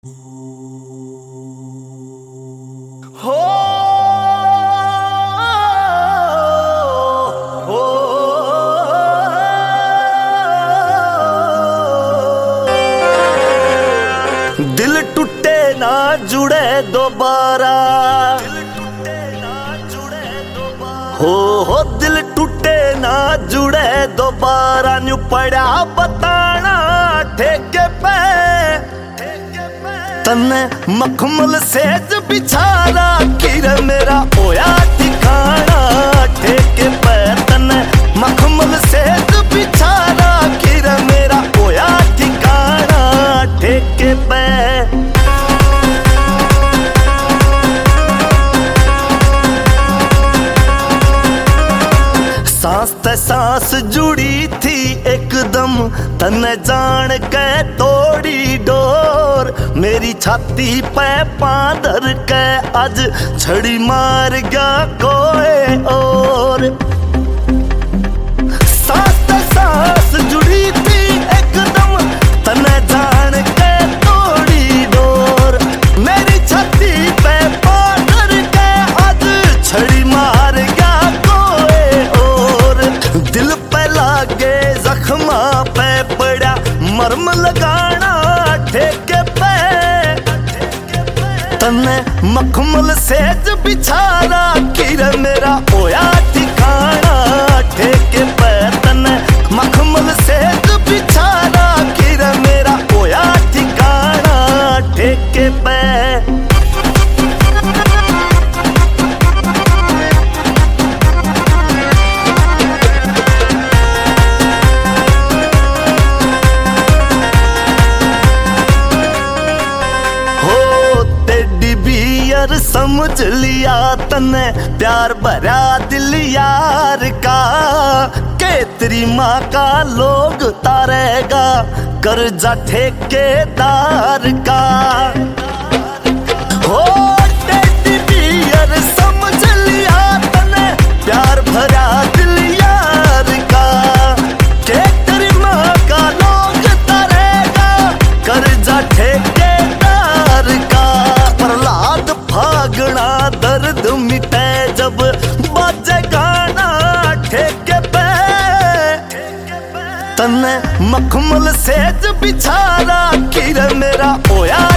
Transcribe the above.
हो हो दिल टूटे ना जुड़े दोबारा, हो दिल टूटे ना जुड़े दोबारा, न्यू पड़ा बताना ठेके पे तन्ने मखमल सेज बिछारा, किर मेरा होया ठिकाना ठेके पे तन्ने मखमल सेज बिछारा, किर मेरा होया ठिकाना ठेके पे। सांस ते सांस जुड़ी थी एकदम, तन्ने जान के तोड़ी डोर, मेरी छाती पे पादर के आज छड़ी मार गया कोई और। सांस ते सांस जुड़ी थी एकदम, तन्ने जान के तोड़ी डोर, मेरी छाती पे पादर के आज छड़ी मार गया कोई और। दिल पे लागे जख्मा पे पड़ा मरम लगाना ठेके पे तन्ने मखमल सेज बिछारा, किर मेरा होया ठिकाना ठेके पे तन्ने मखमल सेज बिछारा, किर मेरा होया ठिकाना ठेके पे। समझ लिया तन्ने प्यार भरा दिल यार का, के तेरी माँ का लोग तारेगा कर्जा ठेकेदार का। हो टेडी बियर समझ लिया तन्ने प्यार भरा दिल यार का, के तेरी माँ का लोग तारेगा कर्जा ठेकेदार का। प्रहलाद भागना दर्द मिटे जब बाजे गाना ठेके पे तन्ने मखमल सेज बिछारा, किर मेरा होया